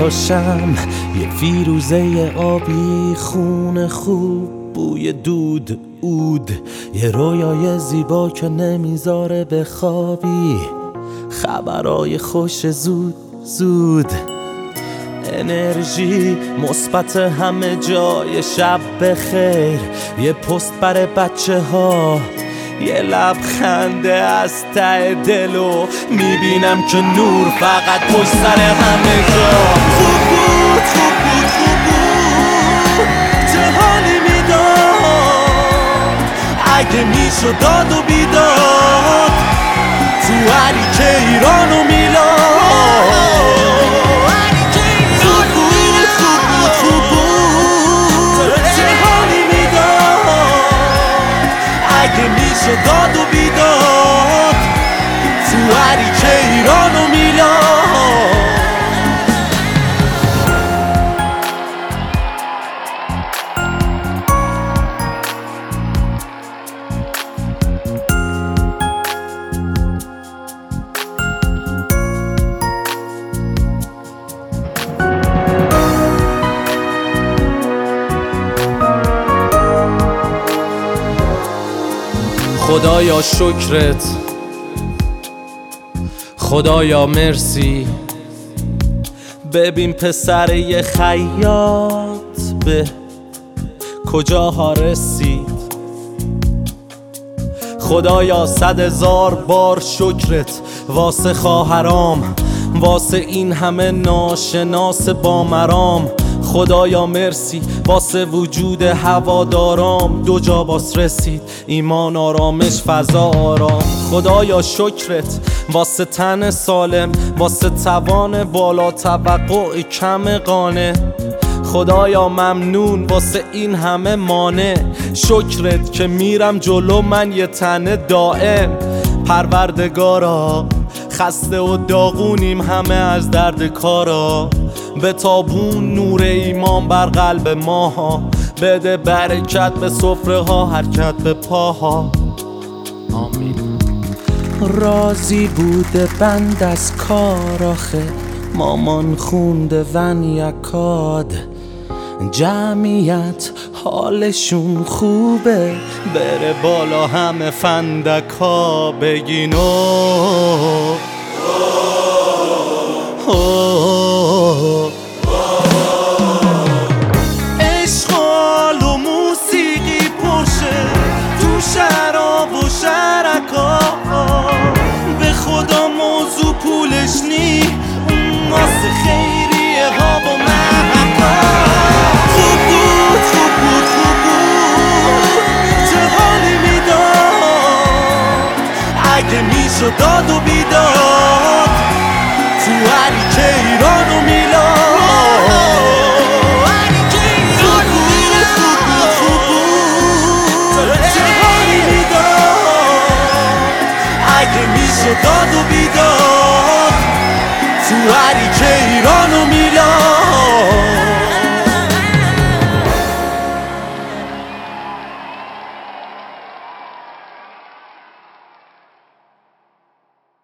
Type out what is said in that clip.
تا شم، یه فیروزه آبی، خون خوب، بوی دود، عود، یه رویای زیبا که نمیذاره بخوابی، خبرای خوش زود زود، انرژی مثبت همه جای، شب بخیر، یه پست برای بچه ها، یه لبخند از ته دلو میبینم که نور فقط پشت سر همه جا. خوب بود خوب بود خوب بود، چه حالی میداد اگه میشد داد و بیداد تو عریکه ایران و میلاد. خوب بود خوب بود خوب بود، چه حالی میداد اگه میشد داد و بیداد تو عریکه ایران و میلاد. خدایا شکرت، خدایا مرسی، ببین پسر یه خیاط به کجاها رسید. خدایا 100,000 بار شکرت واسه خواهرام، واسه این همه ناشناس با مرام. خدایا مرسی واسه وجود هوادارام، 2 جا باس رسید، ایمان، آرامش، فضا، آرام. خدایا شکرت واسه تن سالم، واسه توان بالا، توقع کم قانع. خدایا ممنون واسه این همه مانع، شکرت که میرم جلو من یه تنه دائم. پروردگارا خسته و داغونیم همه از درد کارا، به تابون نور ایمان بر قلب ماها، بده برکت به سفره ها، حرکت به پاها. آمین. راضی بوده بند از کار آخه، مامان خونده ون یکاد، جمعیت حالشون خوبه، بره بالا همه فندکا بگینو